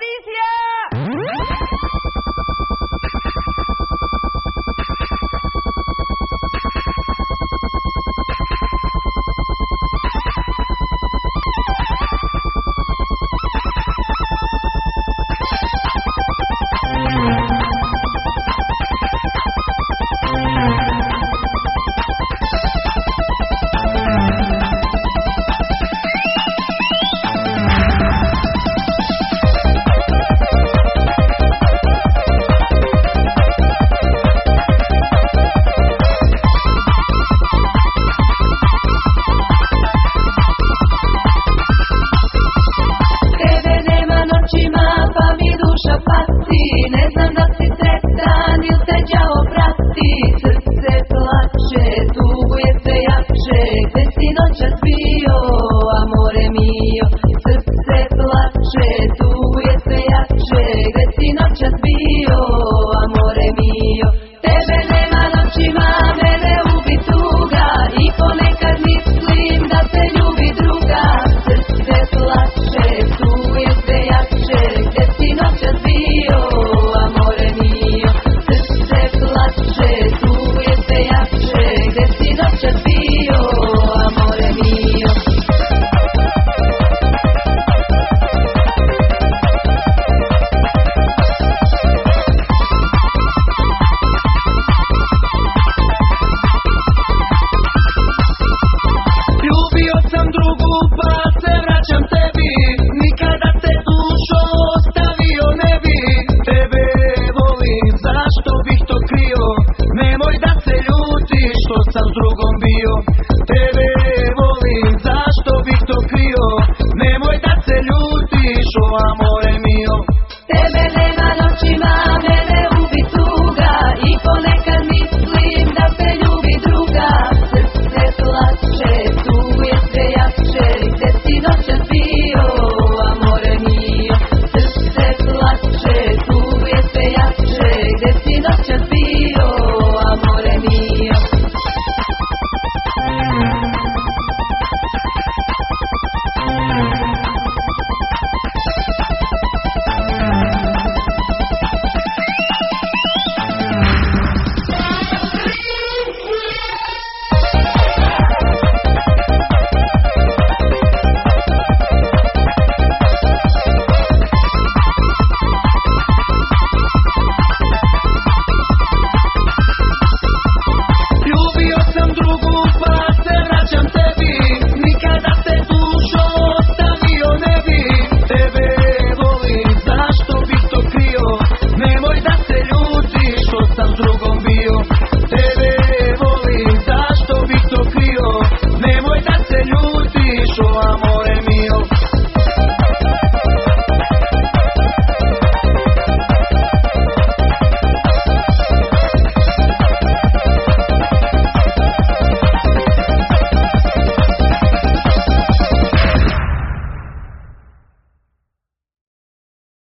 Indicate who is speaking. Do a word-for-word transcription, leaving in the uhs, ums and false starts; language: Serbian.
Speaker 1: emisija!
Speaker 2: Ne znam da si sretan ili te đavo prati. Srce plače, tuguje sve jače. Gde si noćas bio, amore mio? Srce plače, tuguje sve jače. Gde si noćas bio, amore mio? Tebe nema noćima, mene ubi tuga. I ponekad mislim da te ljubi druga. Srce plače, tuguje sve jače. Gde si noćas bio, amore mio? Srce plače, tuguje sve jače. Gde si noćas bio, amore mio?
Speaker 3: Ljubio sam drugu pa se vraćam tebi. Nikada te dušo ostavio ne bi. Tebe volim, zašto bih to krio? Nemoj da se ljutiš što sam s drugom bio. Tebe volim, zašto bih to krio? Nemoj da se ljutiš, o amore.